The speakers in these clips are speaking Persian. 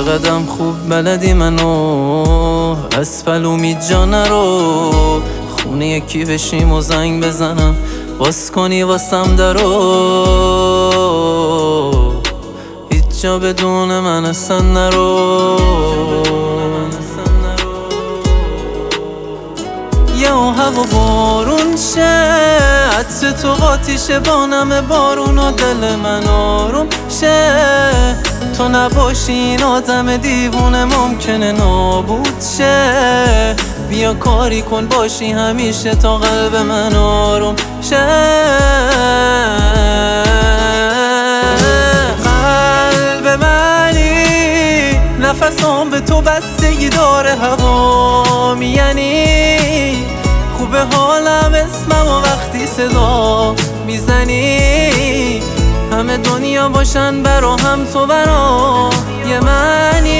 چقدرم خوب بلدی منو از پلومی جا نرو، خونه یکی بشیم و زنگ بزنم باز کنی واسم درو، هیچ جا بدون من اصلا نرو. یه هوا بارون شه، عطر تو قاطی شه با نم بارون و دل من آروم شه. تو نباشی این آدم دیوونه ممکنه نابود شه. بیا کاری کن باشی همیشه تا قلب من آروم شه. قلب منی نفسام به تو بستگی داره، هوا یعنی خوبه حالم اسمم و وقتی صدا میزنی همه دنیا باشن برا هم تو برا یه منی.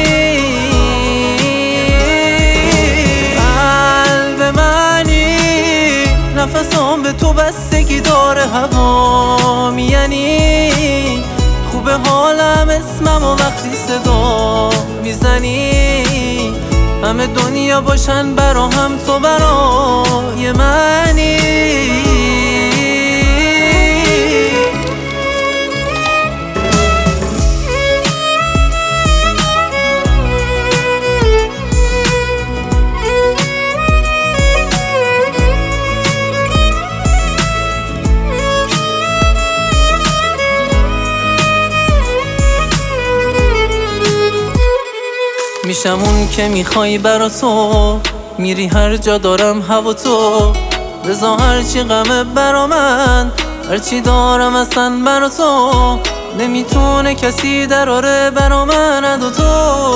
قلب منی نفسام به تو بستگی داره، هوا یعنی خوبه حالم اسمم و وقتی صدا میزنی همه دنیا باشن برا هم تو برا یه منی. میشم اون که میخوای برا تو، میری هر جا دارم هوا تو. رضا هرچی غمه برا من، هرچی دارم اصلا برا تو. نمیتونه کسی دراره برا من ادو تو.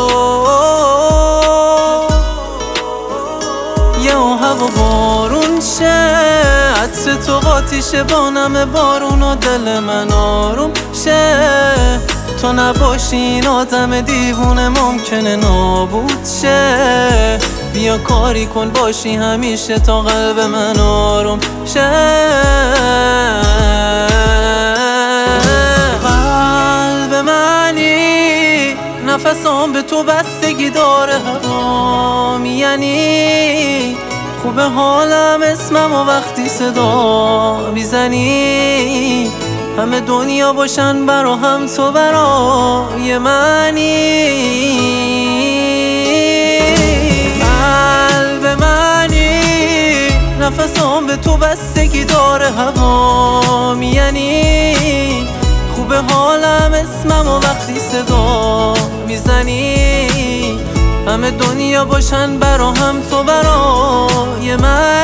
یه هوا بارون شه، عطر تو قاطی شه با نم بارون و دل من آروم شه. تو نباشی این آدم دیوونه ممکنه نابود شه. بیا کاری کن باشی همیشه تا قلب من آروم شه. قلب منی نفسام به تو بستگی داره، هوا یعنی خوبه حالم اسمم و وقتی صدا میزنی همه دنیا باشن برا هم تو برا یه منی. قلب منی نفسام به تو بستگی داره، هوا یعنی خوبه حالم اسمم و وقتی صدا میزنی همه دنیا باشن برا هم تو برا یه منی.